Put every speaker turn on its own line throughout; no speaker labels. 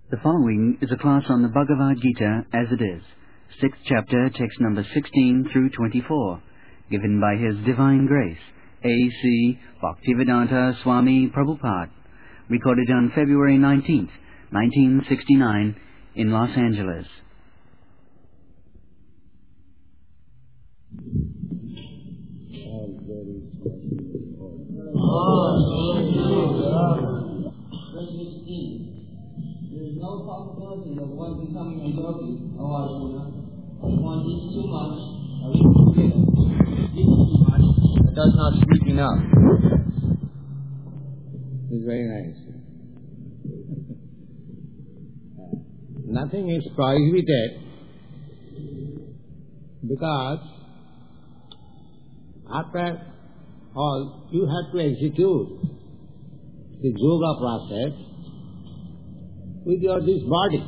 The following is a class on the Bhagavad Gita as it is, 6th chapter, text number 16 through 24, given by His Divine Grace, A.C. Bhaktivedanta Swami Prabhupada, recorded on February 19th, 1969, in Los Angeles.
No possibility of one becoming a yogi, O Arjuna. If one eats too much, or eats too little, eats too much, or does not sleep enough.
It's very nice. Nothing is prohibited because after all you have to execute the yoga process with this body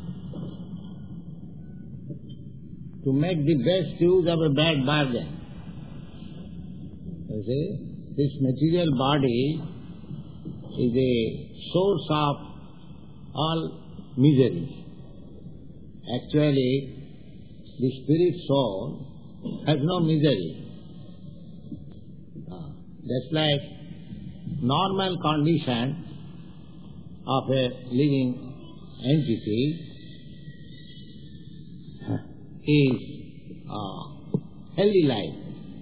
to make the best use of a bad bargain. You see, this material body is a source of all misery. Actually, the spirit soul has no misery. Just like normal condition of a living entity is healthy life.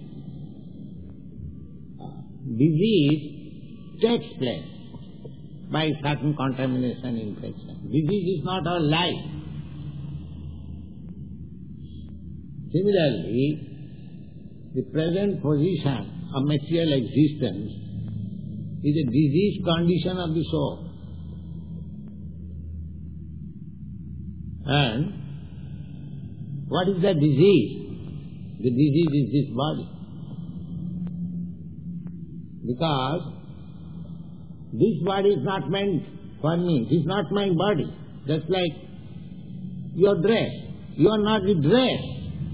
Disease takes place by certain contamination, infection. Disease is not our life. Similarly, the present position of material existence is a diseased condition of the soul. And what is the disease? The disease is this body. Because this body is not meant for me. This is not my body. Just like your dress. You are not the dress.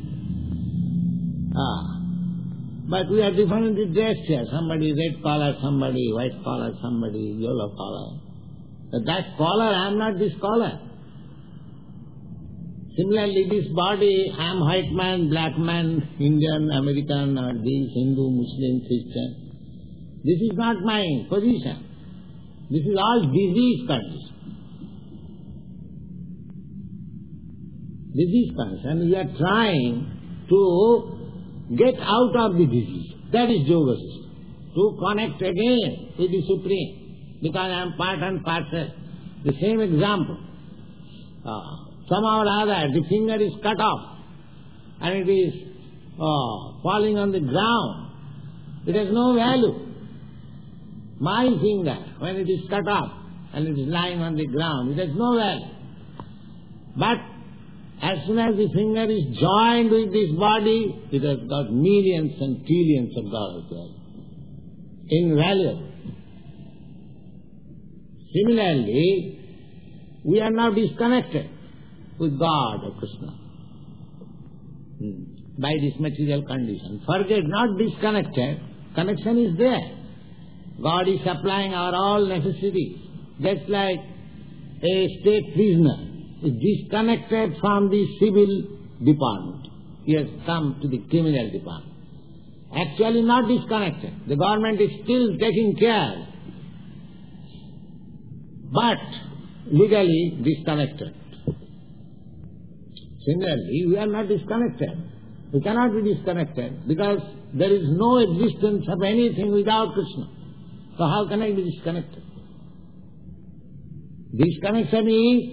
But we are differently dressed here. Somebody red collar, somebody white collar, somebody yellow collar. But that collar, I am not this collar. Similarly, this body, I am white man, black man, Indian, American, or this, Hindu, Muslim, Christian. This is not my position. This is all disease condition. Disease condition. We are trying to get out of the disease. That is yoga system. To connect again with the Supreme. Because I am part and parcel. The same example. Somehow or other, the finger is cut off and it is falling on the ground. It has no value. My finger, when it is cut off and it is lying on the ground, it has no value. But as soon as the finger is joined with this body, it has got millions and trillions of dollars value. Invaluable. Similarly, we are now disconnected with God or Krishna by this material condition. Forget, not disconnected, connection is there. God is supplying our all necessities. Just like a state prisoner is disconnected from the civil department. He has come to the criminal department. Actually not disconnected. The government is still taking care, but legally disconnected. Similarly, we are not disconnected. We cannot be disconnected because there is no existence of anything without Krishna. So how can I be disconnected? Disconnection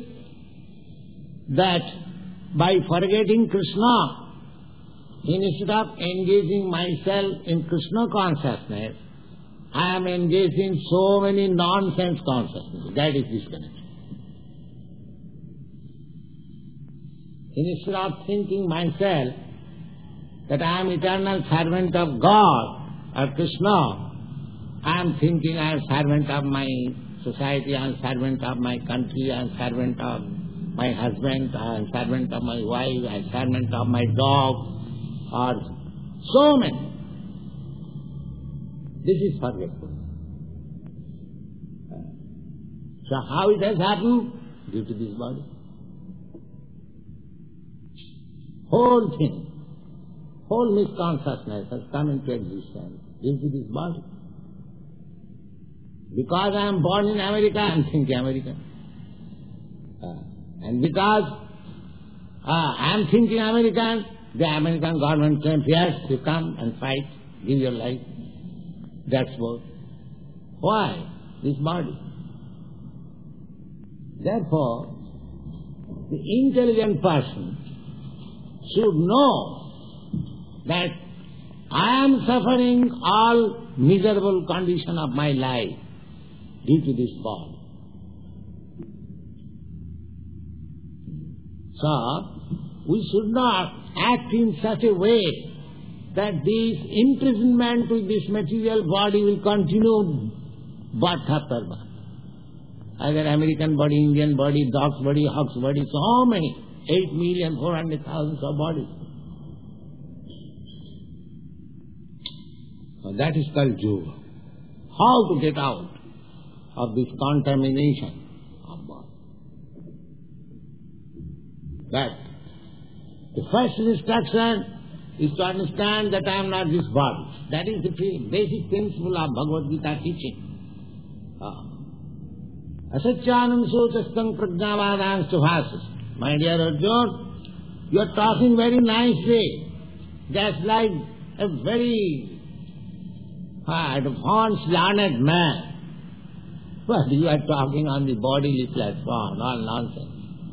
is that by forgetting Krishna, instead of engaging myself in Krishna consciousness, I am engaged in so many nonsense consciousness. That is disconnection. Instead of thinking myself that I am eternal servant of God or Krishna, I am thinking I am servant of my society, I am servant of my country, I am servant of my husband, I am servant of my wife, I am servant of my dog, or so many. This is forgetfulness. So how it has happened? due to this body. Whole thing, whole misconsciousness has come into existence due to this body. Because I am born in America, I am thinking American. And because I am thinking American, the American government came here to come and fight, give your life. That's what. Why? This body. Therefore, the intelligent person should know that I am suffering all miserable condition of my life due to this body. So, we should not act in such a way that this imprisonment with this material body will continue birth after birth. Either American body, Indian body, dog's body, hog's body, so many, 8,400,000 of bodies. So that is called Yoga. How to get out of this contamination of body. But the first instruction is to understand that I am not this body. That is the basic principle of Bhagavad Gita teaching. Asacyanam sochastang prajnavadam bhasas. My dear Arjuna, you are talking very nicely, just like a very advanced learned man. But you are talking on the bodily platform, all nonsense.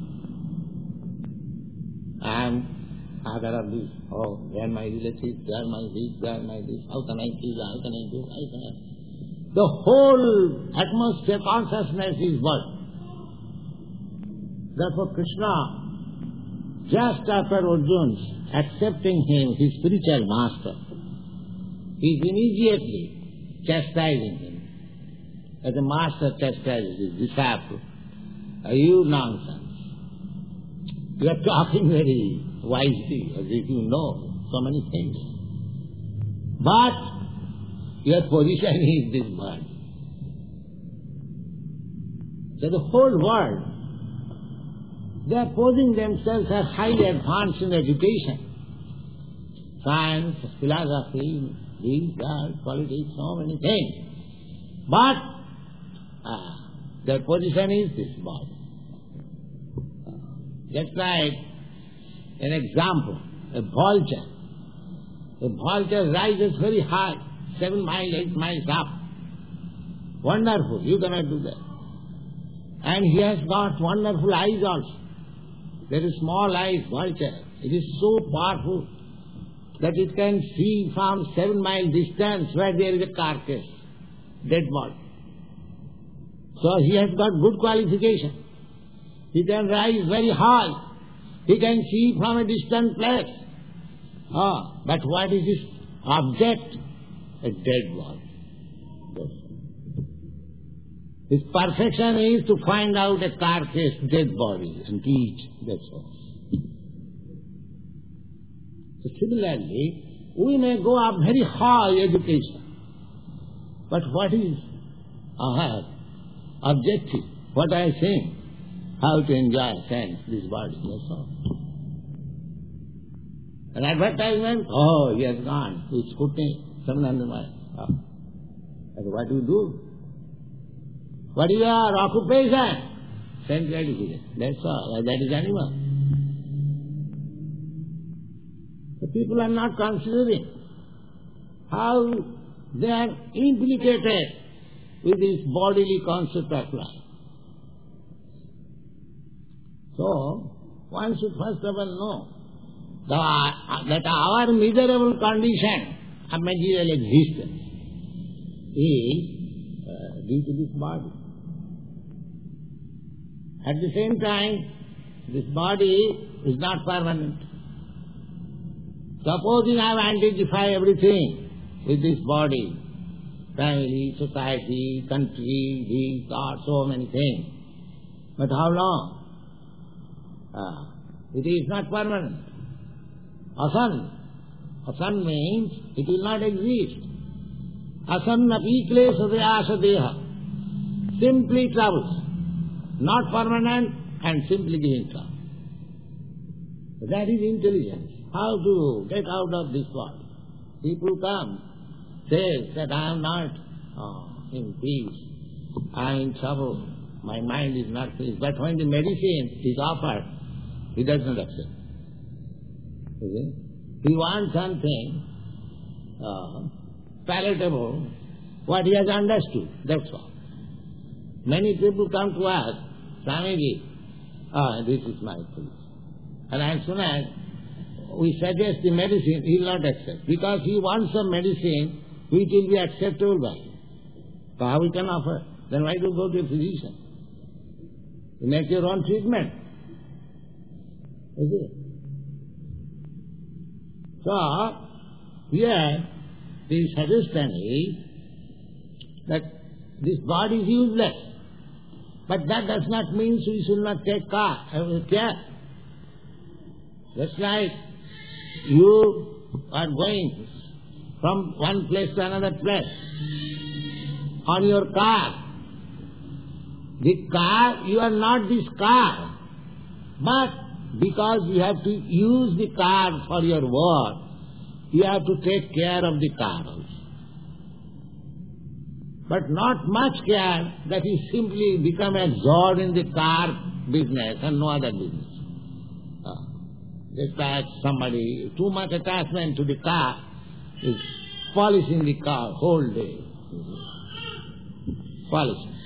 I am father of this. Oh, they are my relatives, they are my this, they are my this. How can I kill, how can I do, how can I... The whole atmosphere consciousness is what? Therefore Krishna, just after Arjuna accepting him, his spiritual master, he is immediately chastising him. As a master chastises his disciple, you nonsense. You are talking very wisely, as if you know so many things. But your position is this body. So the whole world, they are posing themselves as highly advanced in education. Science, philosophy, these, that, politics, so many things. But their position is this body. Just like an example, a vulture. A vulture rises very high, 7 miles, 8 miles up. Wonderful, you cannot do that. And he has got wonderful eyes also. Very small eyes, vulture. It is so powerful that it can see from 7 mile distance where there is a carcass, dead body. So he has got good qualification. He can rise very high. He can see from a distant place. But what is his object? A dead body. His perfection is to find out a carcass, dead body, and eat. That's all. So similarly, we may go up very high education. But what is our objective? What I am saying? How to enjoy sense, this body, that's all. An advertisement, he has gone to Sputnik, 700 miles. And what do you do? What is your occupation? Sense gratification. That's all. That is animal. The people are not considering how they are implicated with this bodily concept of life. So, one should first of all know that our miserable condition of material existence is due to this body. At the same time, this body is not permanent. Supposing I identify everything with this body, family, society, country, these, God, so many things. But how long? It is not permanent. Asan. Asan means it will not exist. Asannapi klesha deha. Simply troubles. Not permanent, and simply giving trouble. That is intelligence. How to get out of this world? People come, say that I am not in peace, I am in trouble, my mind is not peace. But when the medicine is offered, he does not accept. He wants something palatable, what he has understood, that's all. Many people come to us, Swamiji, this is my peace. And as soon as we suggest the medicine, he will not accept. Because he wants a medicine which will be acceptable by him. So how we can offer? Then why do you go to a physician? You make your own treatment. Is it? So, here, the suggestion is that this body is useless. But that does not mean we should not take care. Just like you are going from one place to another place on your car. The car, you are not this car. But because you have to use the car for your work, you have to take care of the car also. But not much care that you simply become absorbed in the car business and no other business. Just like somebody, too much attachment to the car is polishing the car whole day. Polishing.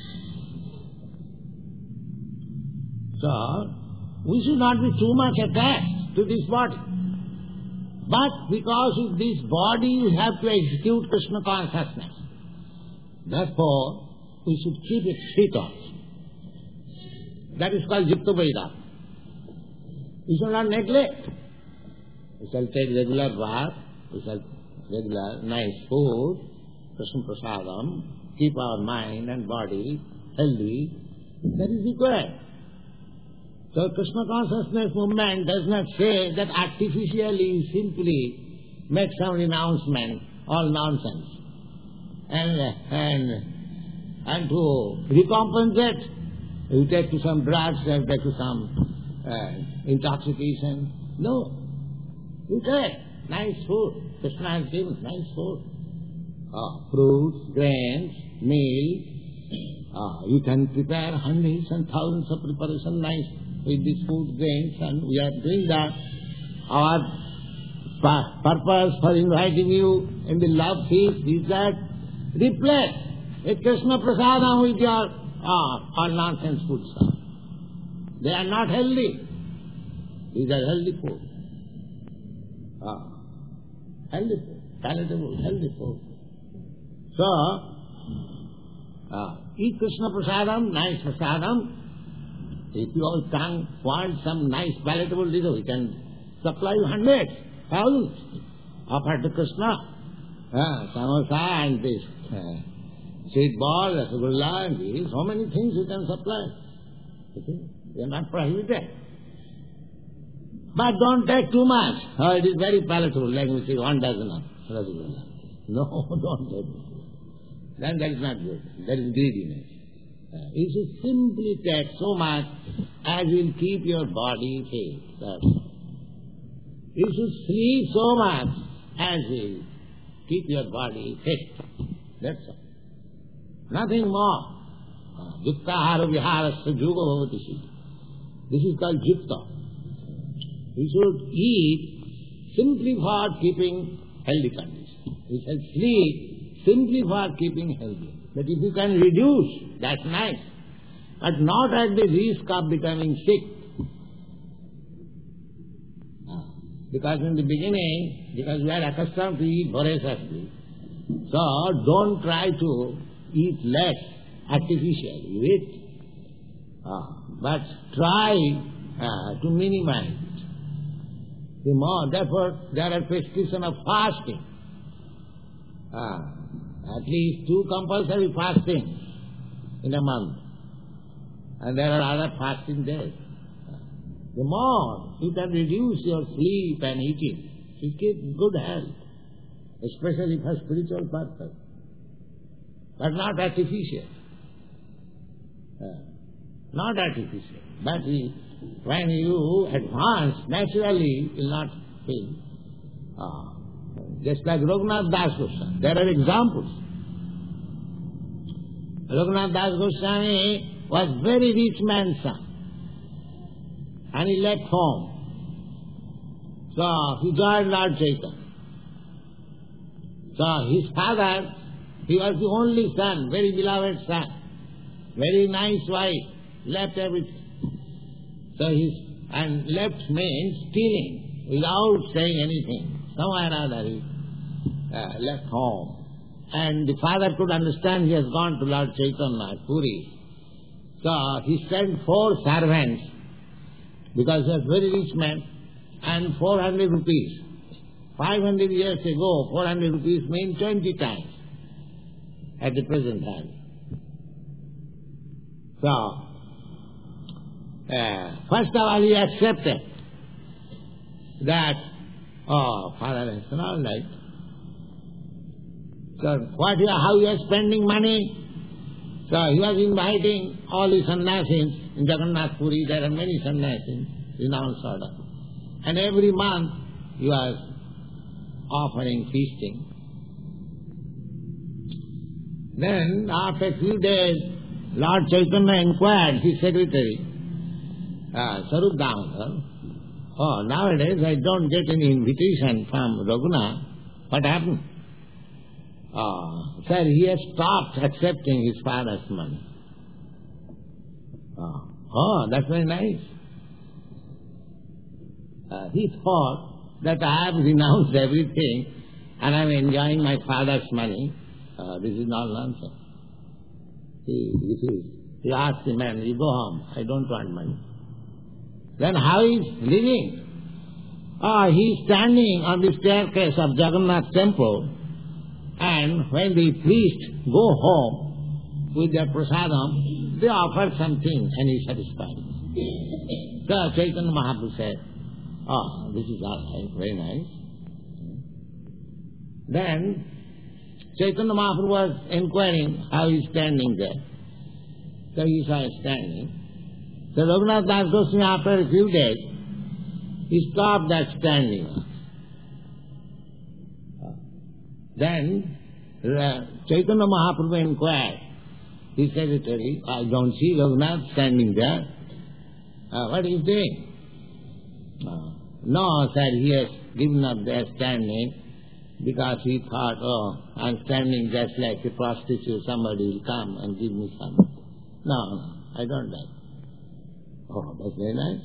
So, we should not be too much attached to this body. But because with this body you have to execute Krishna consciousness. Therefore, we should keep it fit also. That is called Yukta Vaidya. We shall not neglect. We shall take regular bath, we shall regular nice food, Krishna Prasadam, keep our mind and body healthy. That is required. So Krishna consciousness movement does not say that artificially simply make some renouncement, all nonsense. And to recompensate, you take to some drugs, you take to some intoxication. No. You take nice food. Krishna has given nice food. Fruits, grains, meal. You can prepare hundreds and thousands of preparation nice with these food, grains, and we are doing that. Our purpose for inviting you in the love feast is that replace with Krishna Prasadam with your all nonsense food stuff. They are not healthy. These are healthy food. Healthy food, palatable, healthy food. So, eat Krishna Prasadam, nice Prasadam. If your tongue wants some nice palatable dish, we can supply you hundreds, thousands. Offer to Krishna. Samosa and this sweet ball, rasgulla, and these, so many things you can supply. They are not prohibited. But don't take too much. It is very palatable, like we say, 1 dozen of rasgulla. No, don't take it. Then that is not good. That is greediness. You should simply take so much as will keep your body fit. That's all. You should sleep so much as will keep your body fit. That's all. Nothing more. Yukta hara viharasya juga bhavati siddhi. This is called yukta. You should eat simply for keeping healthy condition. You shall sleep simply for keeping healthy. But if you can reduce, that's nice. But not at the risk of becoming sick. Because in the beginning, because we are accustomed to eat voraciously, so don't try to eat less artificially. You eat. But try to minimize it. The more, therefore, there are prescription of fasting. At least 2 compulsory fasting in a month. And there are other fasting days. The more you can reduce your sleep and eating, you keep good health, especially for spiritual purpose, but not artificial. not artificial. But when you advance, naturally you will not feel. Just like Raghunath Das Goswami, there are examples. Raghunath Das Goswami was very rich man's son, and he left home. So he joined Lord Chaitanya. So his father, he was the only son, very beloved son, very nice wife, left everything. So and left means stealing, without saying anything. Somewhere or other he left home. And the father could understand he has gone to Lord Chaitanya, Puri. So he sent 4 servants, because he was a very rich man, and 400 rupees. 500 years ago, 400 rupees means 20 times at the present time. So, first of all he accepted that, father has done all right. So, how you are spending money? So, he was inviting all the sannyasis in Jagannath Puri. There are many sannyasis, renounced order. And every month he was offering feasting. Then, after a few days, Lord Chaitanya inquired his secretary, Sarup Damodar, nowadays I don't get any invitation from Raghunath. What happened? Sir, he has stopped accepting his father's money. That's very nice. He thought that I have renounced everything and I am enjoying my father's money. This is all nonsense. He refused. He asked the man, you go home, I don't want money. Then how is living? He is standing on the staircase of Jagannath temple, and when the priests go home with their prasadam, they offer something and he is satisfied. So Chaitanya Mahaprabhu said, this is all right, very nice. Then Chaitanya Mahaprabhu was inquiring how he is standing there. So he saw him standing. So Raghunath Das Goswami, after a few days, he stopped that standing. Then Chaitanya Mahaprabhu inquired his secretary, I don't see Raghunath standing there. What is he doing? No, sir, he has given up there standing because he thought, I'm standing just like a prostitute, somebody will come and give me something. No, I don't like. That's very nice.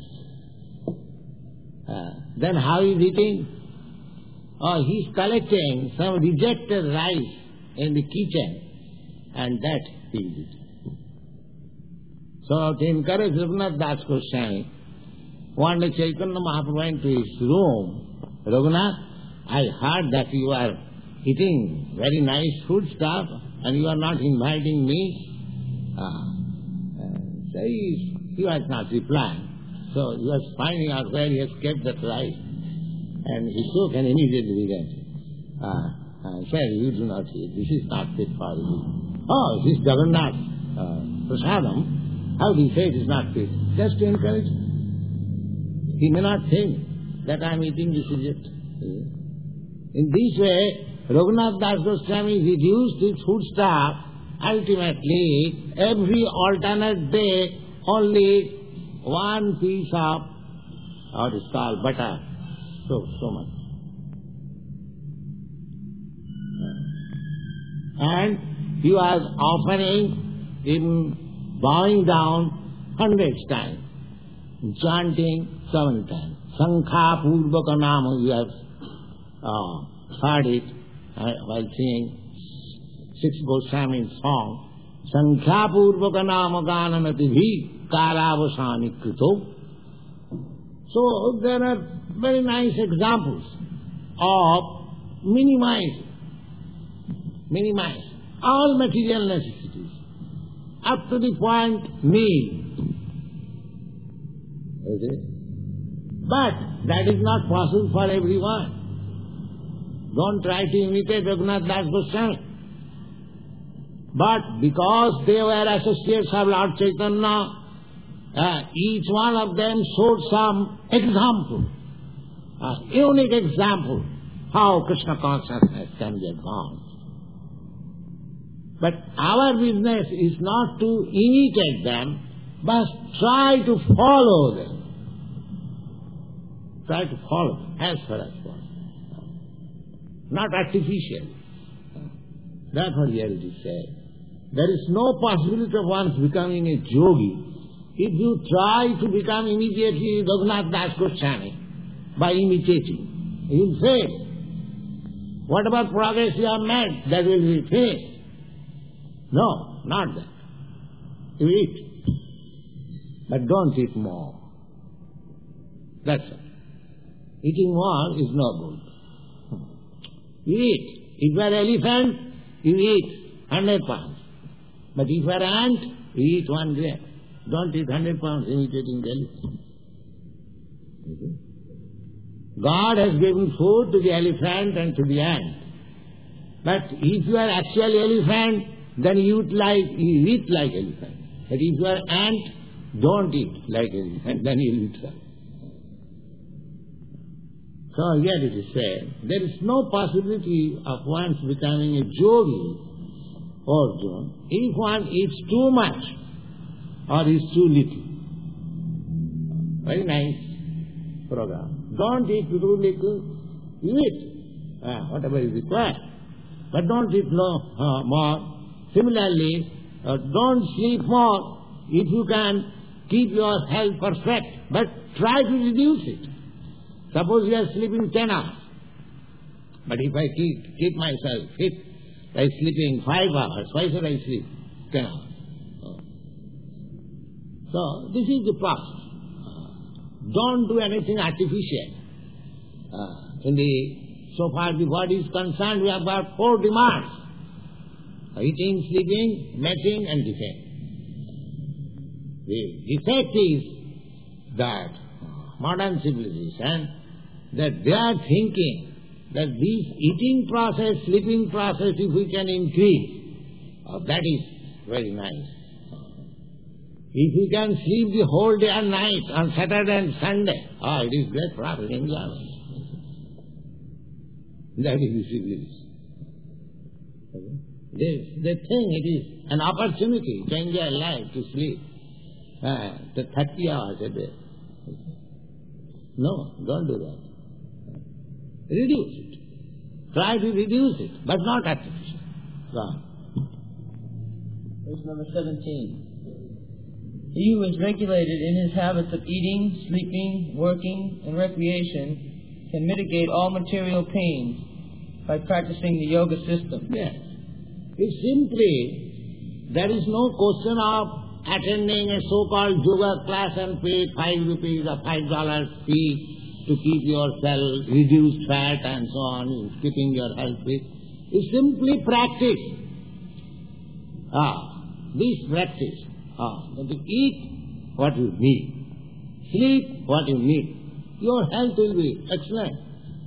Then how is eating? He's collecting some rejected rice in the kitchen, and that he is eating. So to encourage Raghunath Das Goswami, one day Chaitanya Mahaprabhu went to his room. Raghunath, I heard that you are eating very nice food stuff and you are not inviting me. So he was not replying. So he was finding out where he has kept that rice. And he took and immediately began to said, you do not eat, this is not fit for you. This is Jagannath prasadam. How do you say it is not fit? Just to encourage him. He may not think that I am eating this Egypt. In this way, Raghunath Das Goswami reduced his food stuff. Ultimately, every alternate day, only one piece of what is called butter. So much. And he was offering him, bowing down 100 times, chanting 7 times. Sankha Purvaka Nama, you have heard it while singing 6 Goswami song. Sankha Purvaka Nama Gananati Bhi Karavasani Krito. So there are very nice examples of minimize all material necessities up to the point need. Okay? But that is not possible for everyone. Don't try to imitate Raghunath Das Goswami. But because they were associates of Lord Chaitanya, Each one of them showed some example, a unique example, how Krishna consciousness can be advanced. But our business is not to imitate them, but try to follow them. Try to follow them as far as possible. Not artificial. That's what here it is said. There is no possibility of one's becoming a yogi if you try to become immediately Raghunath Das Goswami by imitating. You will fail. Whatever progress you have made, that will be failed. No, not that. You eat. But don't eat more. That's it. Eating more is no good. You eat. If you are an elephant, you eat 100 pounds. But if you are an ant, you eat 1 grape. Don't eat 100 pounds imitating the elephant. Okay. God has given food to the elephant and to the ant. But if you are actually elephant, then you eat like elephant. But if you are ant, don't eat like elephant, then you eat like. So here it is said, there is no possibility of one's becoming a yogi, Arjuna, if one eats too much or is too little. Very nice program. Don't eat too little, you eat whatever is required. But don't eat more. Similarly, don't sleep more if you can keep your health perfect, but try to reduce it. Suppose you are sleeping 10 hours, but if I keep myself fit by sleeping 5 hours, why should I sleep 10 hours? So this is the process. Don't do anything artificial. So far the body is concerned, we have got 4 demands: eating, sleeping, mating, and defect. The defect is that modern civilization, that they are thinking that this eating process, sleeping process, if we can increase, that is very nice. If we can sleep the whole day and night on Saturday and Sunday, it is great profit, enjoyment. That is the civilization. They think it is an opportunity to enjoy life, to sleep the 30 hours a day. No, don't do that. Reduce it. Try to reduce it, but not artificial. Go on.
Verse number 17. He who is regulated in his habits of eating, sleeping, working, and recreation can mitigate all material pains by practicing the yoga system.
Yes. If simply there is no question of attending a so-called yoga class and pay 5 rupees or $5 fee to keep yourself reduced fat and so on, keeping your health fit. You simply practice. This practice. To eat what you need. Sleep what you need. Your health will be excellent.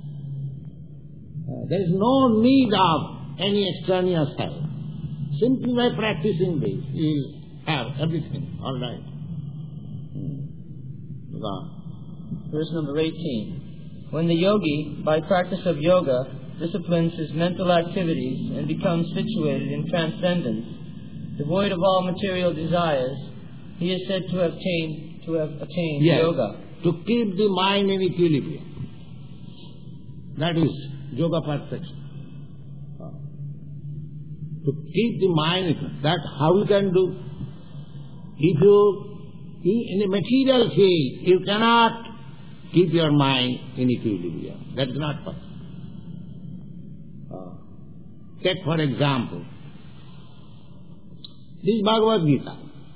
There is no need of any extraneous help. Simply by practicing this, you will have everything all right.
Verse number 18. When the yogi, by practice of yoga, disciplines his mental activities and becomes situated in transcendence, devoid of all material desires, he is said to have attained
yes,
yoga.
To keep the mind in equilibrium. That is yoga perfection. To keep the mind, that how you can do? If you, in the material field, you cannot keep your mind in equilibrium. That is not possible. Take for example, this Bhagavad Gita.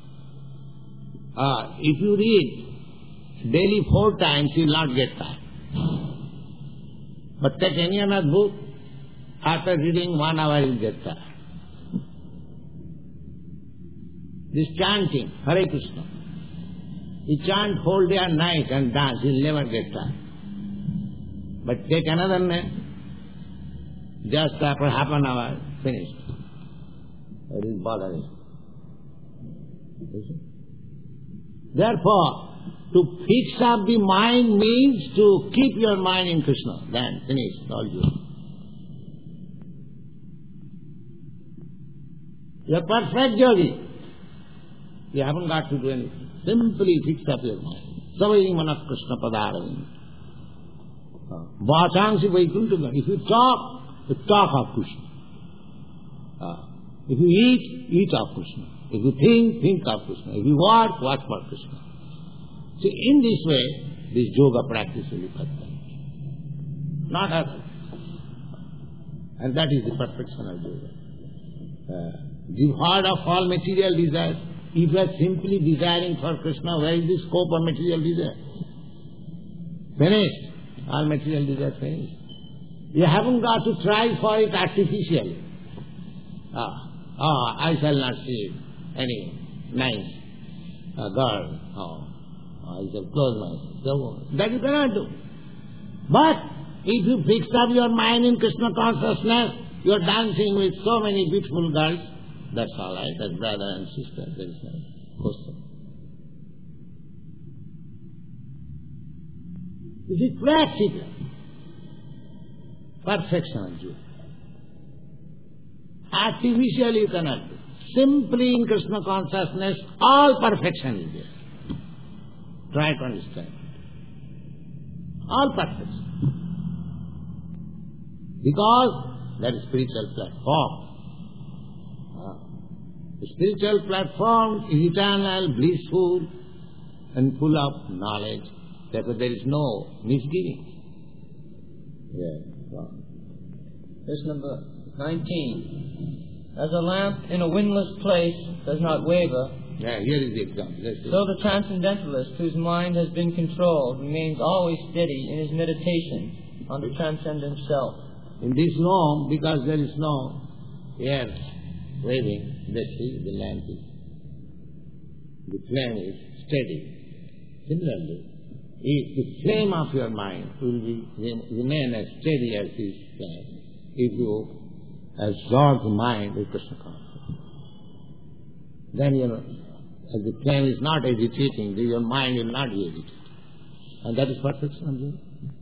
If you read daily 4 times, you will not get tired. But take any other book, after reading 1 hour, you will get tired. This chanting, Hare Krishna, you chant whole day and night and dance, you will never get tired. But take another name, just after half an hour, finished. It is bothering. Therefore, to fix up the mind means to keep your mind in Krishna. Then finish, all good. You are perfect yogi. You haven't got to do anything. Simply fix up your mind. Savai manas Krishna padaravind. Vachansi vaikuntam. If you talk of Krishna. If you eat of Krishna. If you think of Krishna. If you work for Krishna. See, in this way, this yoga practice will be perfect. Not other. And that is the perfection of yoga. Devoid of all material desires. If you are simply desiring for Krishna, where is the scope of material desire? Finished. All material desire finished. You haven't got to try for it artificially. I shall not see any nice girl. I shall close myself. That you cannot do. But if you fix up your mind in Krishna consciousness, you are dancing with so many beautiful girls. That's all right. That's brother and sister. There is no question. This is practical. Perfection of you. Artificially you cannot do. Simply in Krishna consciousness, all perfection is there. Try to understand. All perfection. Because that is spiritual platform. The spiritual platform is eternal, blissful, and full of knowledge. Therefore there is no misgiving.
Verse number 19. As a lamp in a windless place does not waver,
here is the example.
so the transcendentalist whose mind has been controlled remains always steady in his meditation on the transcendent self.
In this room, because there is no air waving, let's see, the lamp is, the flame is steady. Similarly, if the flame of your mind will remain as steady as this flame, if you absorb the mind with Krishna consciousness, then as the flame is not agitating, your mind will not be agitated. And that is perfection.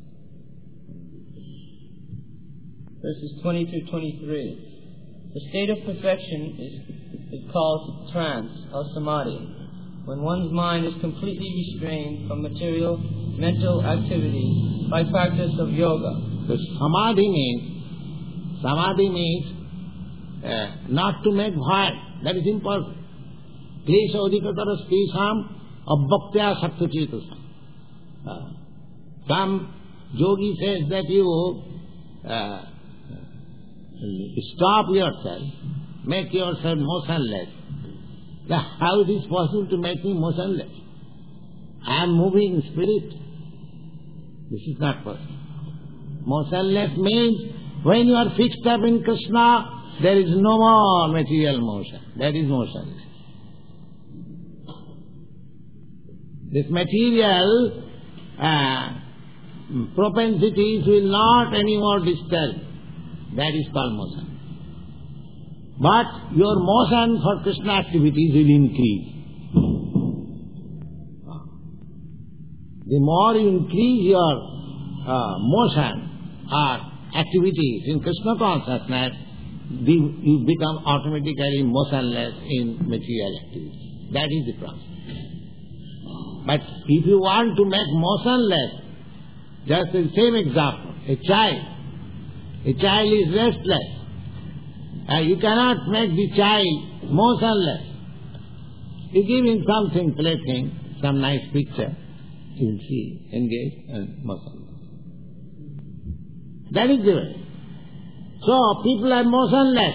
Verses 20 through 23. The state of perfection is called trance or samadhi, when one's mind is completely restrained from material, mental activity by practice of yoga.
So samadhi means not to make void. That is important. Klesha odikatara spesham abbhaktya sattvachetasam. Some yogi says that you stop yourself, make yourself motionless. How it is possible to make me motionless? I am moving spirit. This is not possible. Motionless means when you are fixed up in Krishna, there is no more material motion. That is motionless. This material propensities will not anymore disturb. That is called motion. But your motion for Krishna activities will increase. The more you increase your motion or activities in Krishna consciousness, you become automatically motionless in material activities. That is the process. But if you want to make motionless, just the same example, a child is restless. You cannot make the child motionless. You give him something, plaything, some nice picture, he will see, engage and motionless. That is the way. So people are motionless.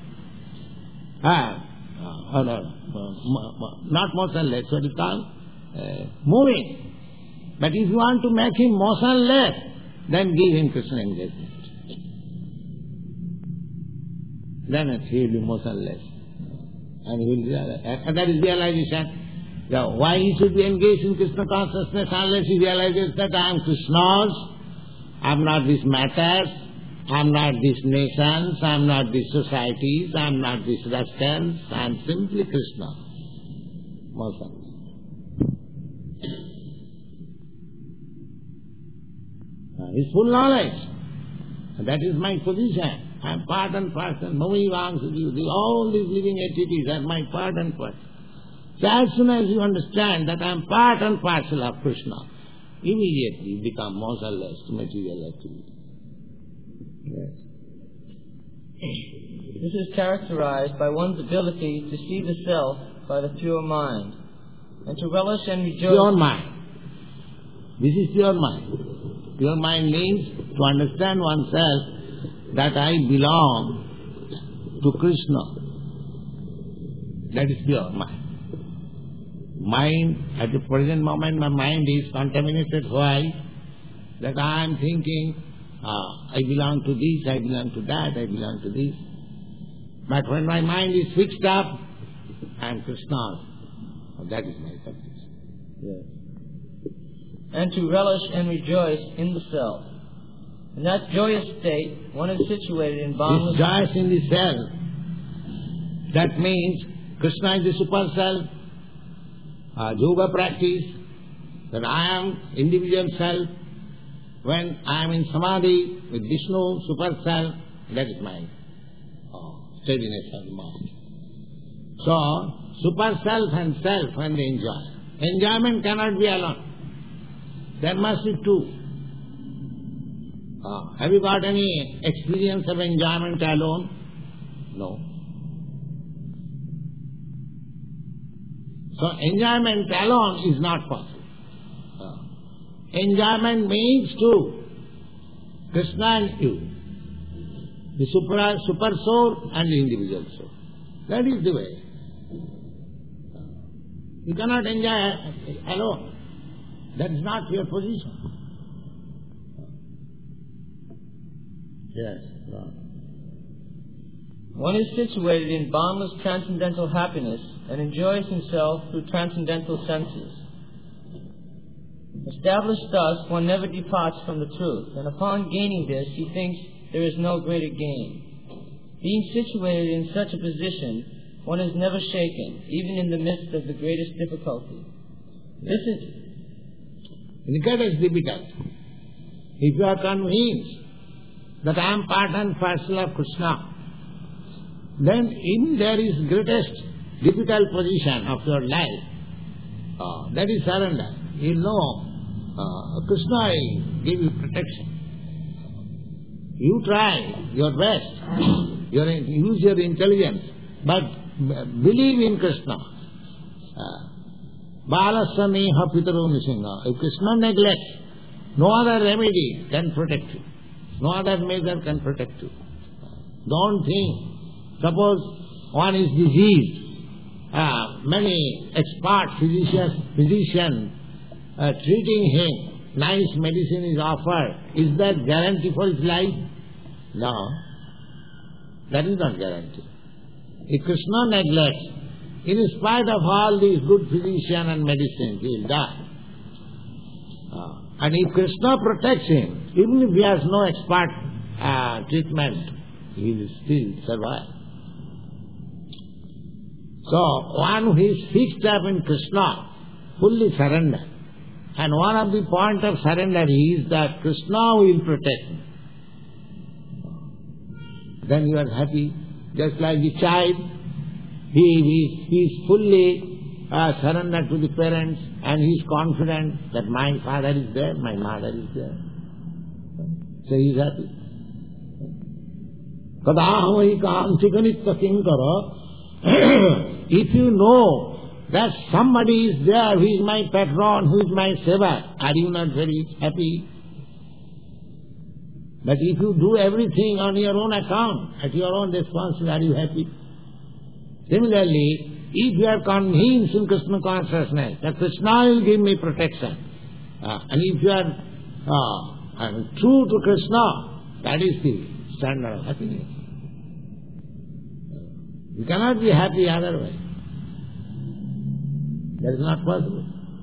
Not motionless, what you call? Moving. But if you want to make him motionless, then give him Krishna engagement. Then he will be motionless. And he will realize. And that is realization. Why he should be engaged in Krishna consciousness unless he realizes that I am Krishna's, I am not these matters, I am not these nations, I am not these societies, I am not these restaurants, I am simply Krishna. Motionless. His full knowledge. That is my position. I am part and parcel. Nobody belongs to you. All these living entities are my part and parcel. So as soon as you understand that I am part and parcel of Krishna, immediately you become motionless to material activity. Yes.
This is characterized by one's ability to see the self by the pure mind, and to relish and rejoice.
Pure mind. This is pure mind. Pure mind means to understand oneself that I belong to Krishna. That is pure mind. Mind, at the present moment my mind is contaminated. Why? That I am thinking, I belong to this, I belong to that, I belong to this. But when my mind is fixed up, I am Krishna's. That is my practice.
Yes. And to relish and rejoice in the self. In that joyous state, one is situated in boundless...
This joyous in the self, that means Krishna is the super self. Yoga practice, that I am individual self. When I am in samadhi with Vishnu, super self, that is my steadiness of the mind. So, super self and self when they enjoy. Enjoyment cannot be alone. There must be two. Have you got any experience of enjoyment alone? No. So enjoyment alone is not possible. Enjoyment means two. Krishna and you. The super soul and the individual soul. That is the way. You cannot enjoy alone. That is not your position. Yes.
One is situated in boundless transcendental happiness and enjoys himself through transcendental senses. Established thus, one never departs from the truth, and upon gaining this, he thinks there is no greater gain. Being situated in such a position, one is never shaken, even in the midst of the greatest difficulty. This is
the greatest difficulty. If you are convinced that I am part and parcel of Krishna, then in there is greatest difficult position of your life. That is surrender. You know, Krishna will give you protection. You try your best, use your intelligence, but believe in Krishna. Balasya neha pitaro nisingha. If Krishna neglects, no other remedy can protect you. No other measure can protect you. Don't think. Suppose one is diseased, many expert physicians treating him, nice medicine is offered. Is that guarantee for his life? No. That is not guarantee. If Krishna neglects, in spite of all these good physician and medicine, he will die. And if Krishna protects him, even if he has no expert treatment, he will still survive. So, one who is fixed up in Krishna, fully surrender. And one of the point of surrender is that Krishna will protect me. Then you are happy. Just like the child, he is fully surrendered to the parents, and he is confident that my father is there, my mother is there. So he is happy. Kadahamahi kamchikanitya kinkara. If you know that somebody is there who is my patron, who is my saver, are you not very happy? But if you do everything on your own account, at your own responsibility, are you happy? Similarly, if you are convinced in Krishna consciousness that Krishna will give me protection, and if you are true to Krishna, that is the standard of happiness. You cannot be happy otherwise. That is not possible.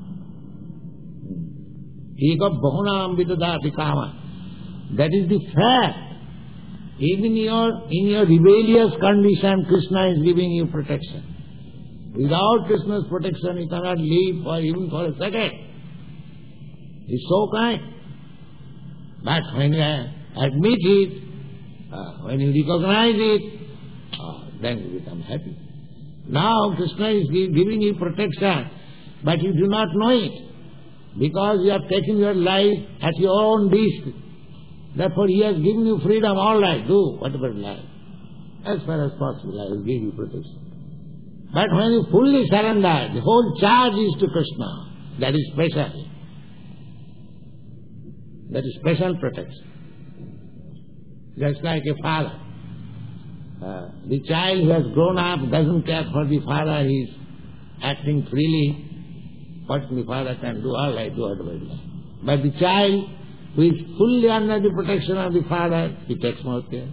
Eka bahunam vidadati kama. That is the fact. Even in your rebellious condition, Krishna is giving you protection. Without Krishna's protection, you cannot live even for a second. He is so kind. But when you admit it, when you recognize it, then you become happy. Now Krishna is giving you protection, but you do not know it, because you have taken your life at your own risk. Therefore He has given you freedom. All right, do whatever you like. As far as possible, I will give you protection. But when you fully surrender, the whole charge is to Krishna. That is special. That is special protection. Just like a father. The child who has grown up doesn't care for the father. He is acting freely. What the father can do, all right, do whatever he likes. But the child who is fully under the protection of the father, he takes more care.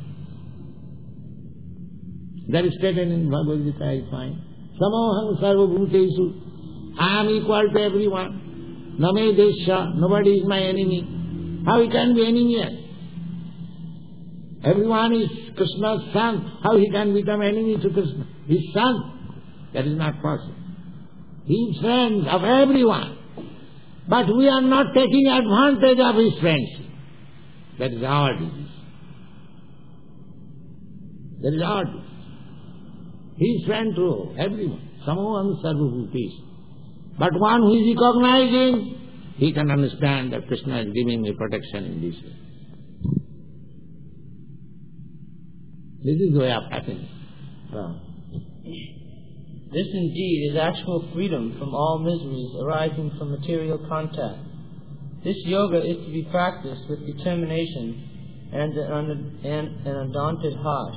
That is stated in Bhagavad Gita, I find. Samoham sarva bhutesu. I am equal to everyone. Name desha. Nobody is my enemy. How he can be enemy? Everyone is Krishna's son. How he can become enemy to Krishna? His son. That is not possible. He is friend of everyone. But we are not taking advantage of his friendship. That is our disease. That is our disease. He is friend to everyone. Samoham sarva bhutesu. But one who is recognizing, he can understand that Krishna is giving me protection in this way. This is the way of happiness.
This indeed is actual freedom from all miseries arising from material contact. This yoga is to be practiced with determination and an undaunted heart.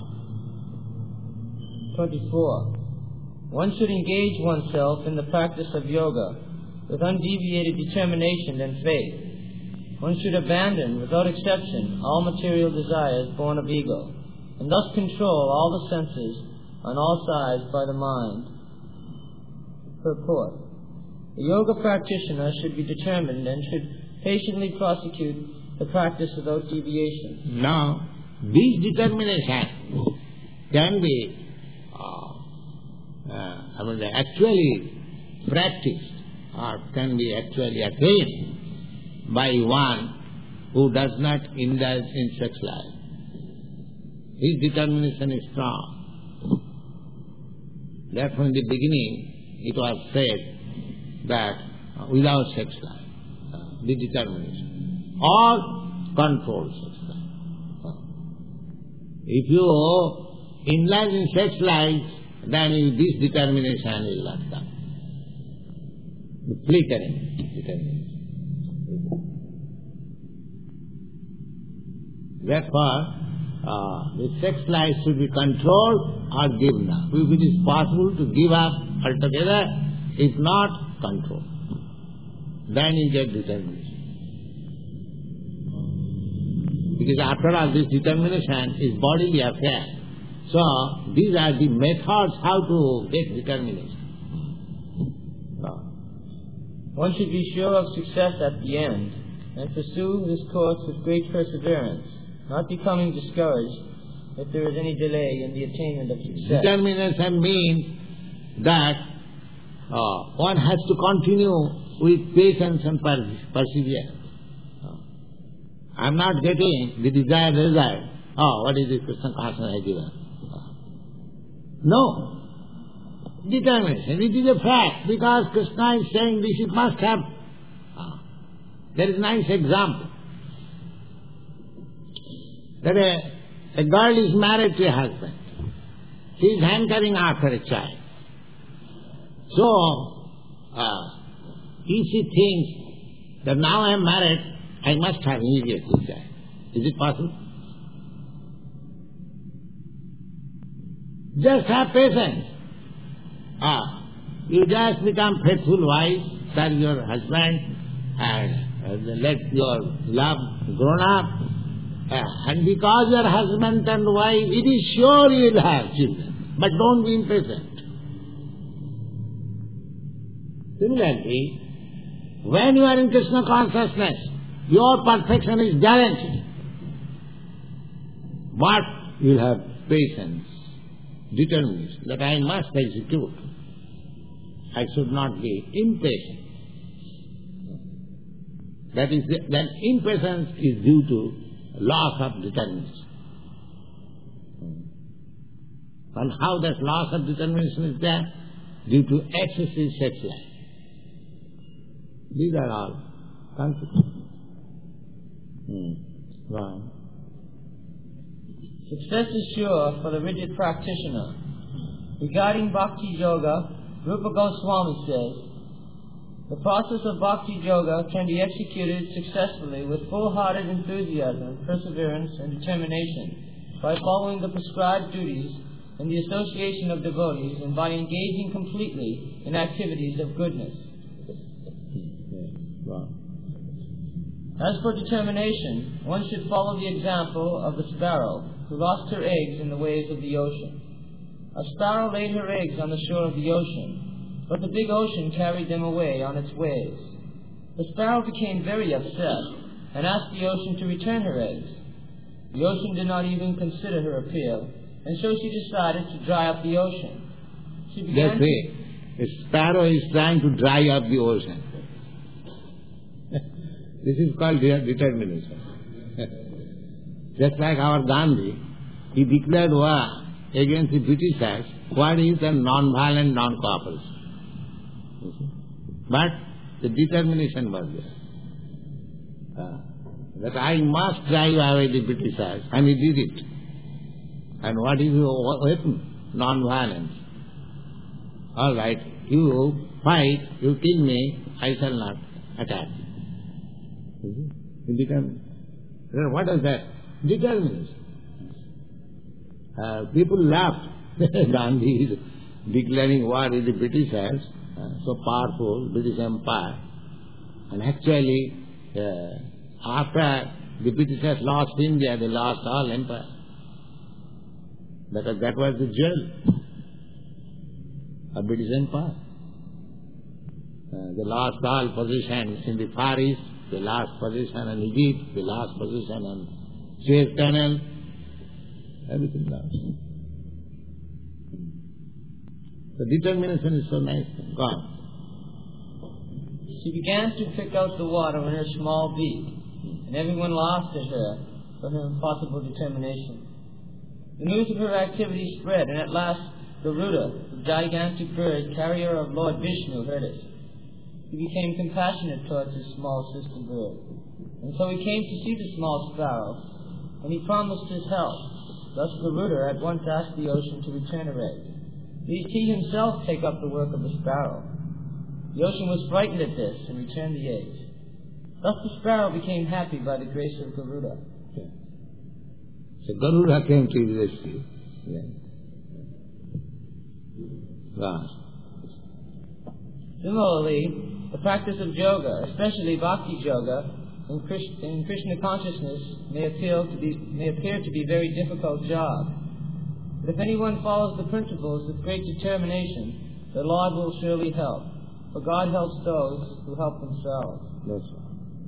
24. One should engage oneself in the practice of yoga with undeviated determination and faith. One should abandon, without exception, all material desires born of ego, and thus control all the senses on all sides by the mind. Purport. The yoga practitioner should be determined and should patiently prosecute the practice without deviation.
Now, this determination can be actually practiced or can be actually attained by one who does not indulge in sex life. His determination is strong. Therefore, in the beginning, it was said that without sex life, the determination, or controlled sex life. If you indulge in sex life, then this determination will not come. The flickering determination. Therefore, the sex life should be controlled or given up. If it is possible to give up altogether, if not, control. Then you get determination. Because after all, this determination is bodily affair. So, these are the methods how to get determination.
One should be sure of success at the end, and pursue this course with great perseverance, not becoming discouraged if there is any delay in the attainment of success.
Determination means that one has to continue with patience and perseverance. I am not getting the desired result. What is this Krishna consciousness has given? No. Determination. It is a fact, because Krishna is saying this, it must happen. There is a nice example. That a girl is married to a husband. She is hankering after a child. So, if she thinks that now I am married, I must have immediately a child. Is it possible? Just have patience. You just become faithful wife, serve your husband, and let your love grow up. And because you are husband and wife, it is sure you will have children. But don't be impatient. Similarly, when you are in Krishna consciousness, your perfection is guaranteed. But you will have patience, determination, that I must execute. I should not be impatient. That impatience is due to loss of determination. And how that loss of determination is there? Due to excessive sex life. These are all consequences. Right.
Success is sure for the rigid practitioner. Regarding Bhakti Yoga, Rupa Goswami says, the process of Bhakti Yoga can be executed successfully with full-hearted enthusiasm, perseverance, and determination by following the prescribed duties in the association of devotees and by engaging completely in activities of goodness.
Wow.
As for determination, one should follow the example of the sparrow who lost her eggs in the waves of the ocean. A sparrow laid her eggs on the shore of the ocean, but the big ocean carried them away on its waves. The sparrow became very upset and asked the ocean to return her eggs. The ocean did not even consider her appeal, and so she decided to dry up the ocean. She began
a sparrow is trying to dry up the ocean. This is called determination. Just like our Gandhi, he declared war against the Britishers. What is the non-violent, non-cooperation? But the determination was there. That I must drive away the Britishers, and he did it. And what is your weapon? Non-violence. All right, you fight, you kill me, I shall not attack. What is that? Determination. People laughed. Gandhi is declaring war with the Britishers, so powerful, British Empire. And actually, after the Britishers lost India, they lost all empire. Because that was the jewel of British Empire. They lost all position in the Far East, they lost position in Egypt, they lost position on Suez Canal, everything lost. The determination is so nice. Go on.
She began to pick out the water in her small beak, and everyone laughed at her for her impossible determination. The news of her activity spread, and at last Garuda, the gigantic bird, carrier of Lord Vishnu, heard it. He became compassionate towards his small sister bird, and so he came to see the small sparrow, and he promised his help. Thus Garuda at once asked the ocean to return her eggs. Lest he himself take up the work of the sparrow. The ocean was frightened at this and returned the eggs. Thus the sparrow became happy by the grace of Garuda.
So Garuda came to the rescue. Wow.
Similarly, the practice of yoga, especially Bhakti Yoga, in Krishna consciousness may appear to be a very difficult job. But if anyone follows the principles with great determination, the Lord will surely help. For God helps those who help themselves.
That's right.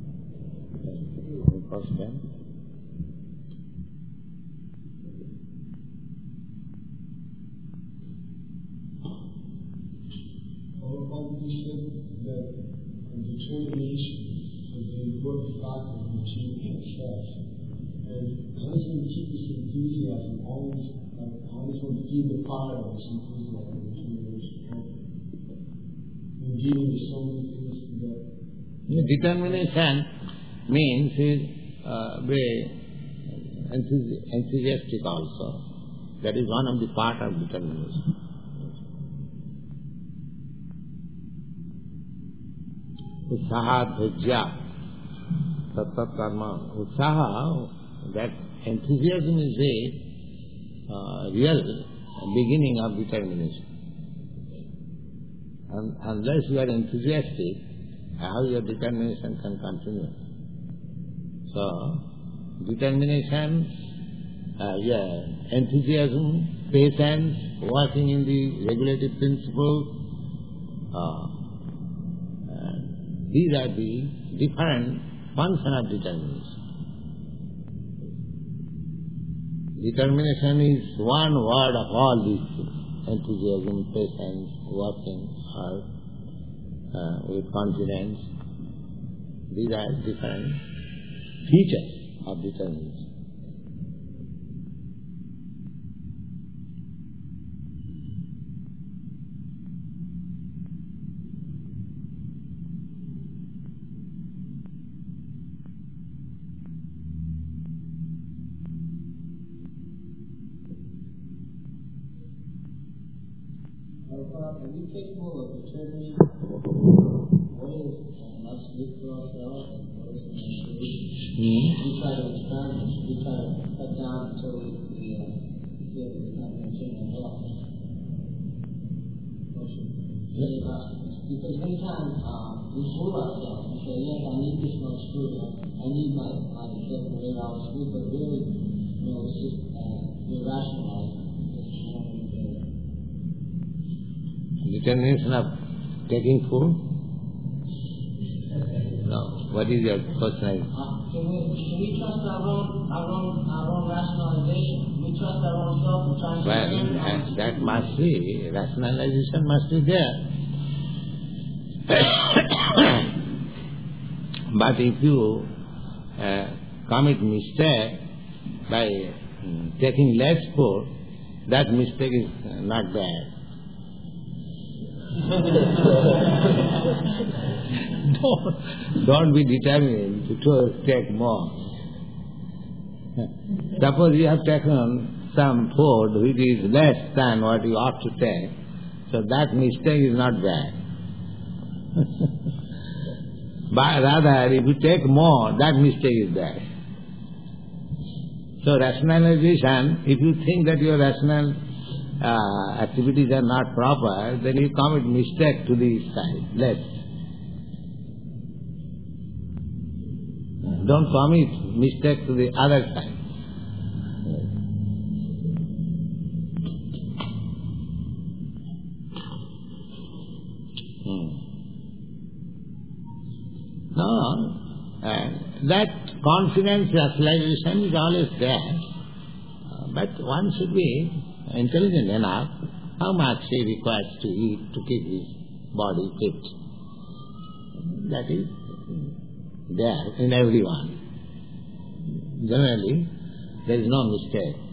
All you said that determination is an important factor in achieving success. And I just want to keep this enthusiasm, always want to feed the fire of this enthusiasm and determination. And dealing with so many things that...
Determination means very enthusiastic also. That is one of the part of determination. Utsaha dhajya tattat karma. Utsaha, that enthusiasm is a real beginning of determination. And unless you are enthusiastic, how your determination can continue? So, determination, enthusiasm, patience, working in the regulative principles, these are the different functions of determination. Determination is one word of all these things. Enthusiasm, patience, working hard, with confidence. These are different features of determinism.
When we take more of determining what is must live for ourselves and what is we try to experiment, we try to cut down until we feel that it's not going to change our health. Because many times we fool ourselves and say, yes, I need this much food, I need my 7 or 8 hours sleep, but really, it's just we're rationalizing.
Determination of taking food? No. What is your personal?
Can we trust our own rationalization? We trust our own self and try to...
Well, that must be, rationalization must be there. But if you commit mistake by taking less food, that mistake is not bad. Don't be determined to take more. Suppose you have taken some food which is less than what you ought to take, so that mistake is not bad. But rather, if you take more, that mistake is bad. So rationalization, if you think that your rational activities are not proper, then you commit mistake to the side, less. Don't commit mistake to the other side. No, that confidence rationalization is always there, but one should be intelligent enough how much he requires to eat to keep his body fit. That is there in everyone. Generally, there is no mistake.